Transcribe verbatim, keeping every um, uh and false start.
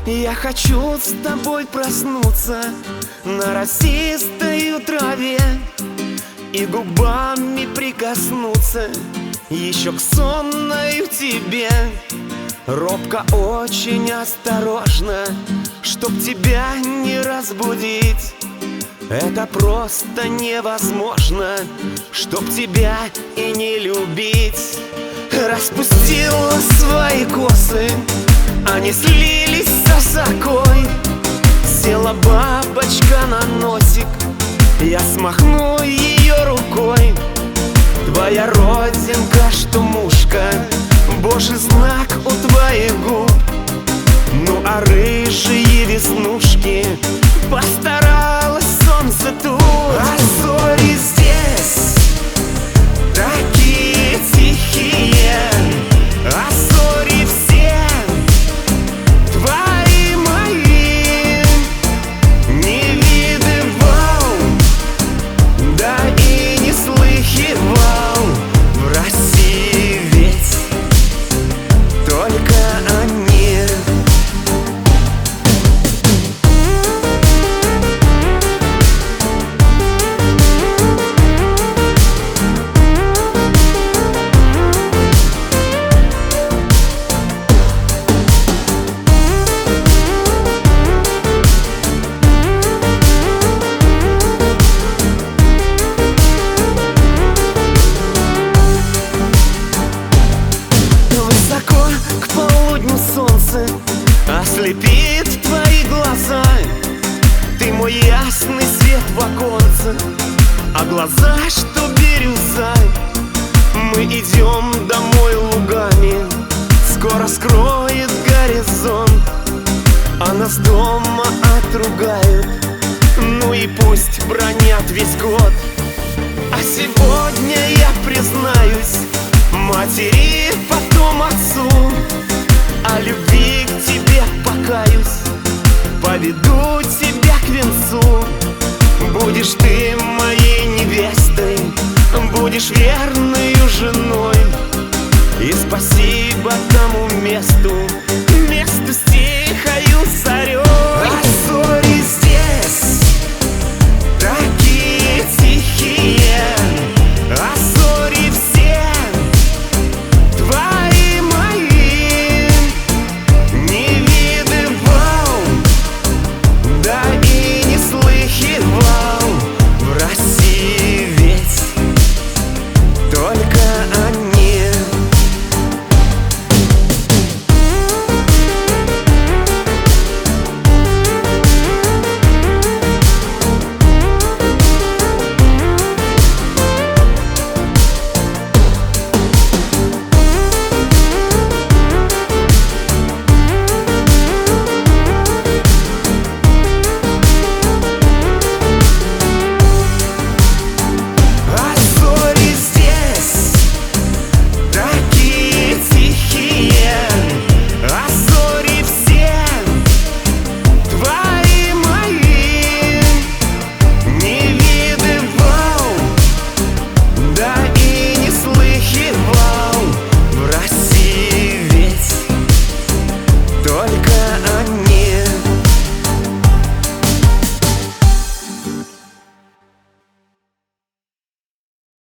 Я хочу с тобой проснуться на росистой траве и губами прикоснуться еще к сонной тебе. Робко, очень осторожно, чтоб тебя не разбудить. Это просто невозможно, чтоб тебя и не любить. Распустила свои косы, они слились с осокой. Села бабочка на носик, я смахну ее рукой. Твоя родинка, что мушка, божий знак у твоих губ. Ну а рыжие веснушки постаралось солнце тут. А зори здесь такие тихие, а зори все твои мои. Не видывал, да и не слыхивал в России ведь только они. К полудню солнце ослепит твои глаза. Ты мой ясный свет в оконце, а глаза, что бирюза. Мы идем домой лугами, скоро скроет горизонт, а нас дома отругают, ну и пусть бронят весь год. А сегодня я признаюсь матери, потом отцу, о любви к тебе покаюсь, поведу тебя к венцу. Будешь ты моей невестой, будешь верною женой, и спасибо тому месту,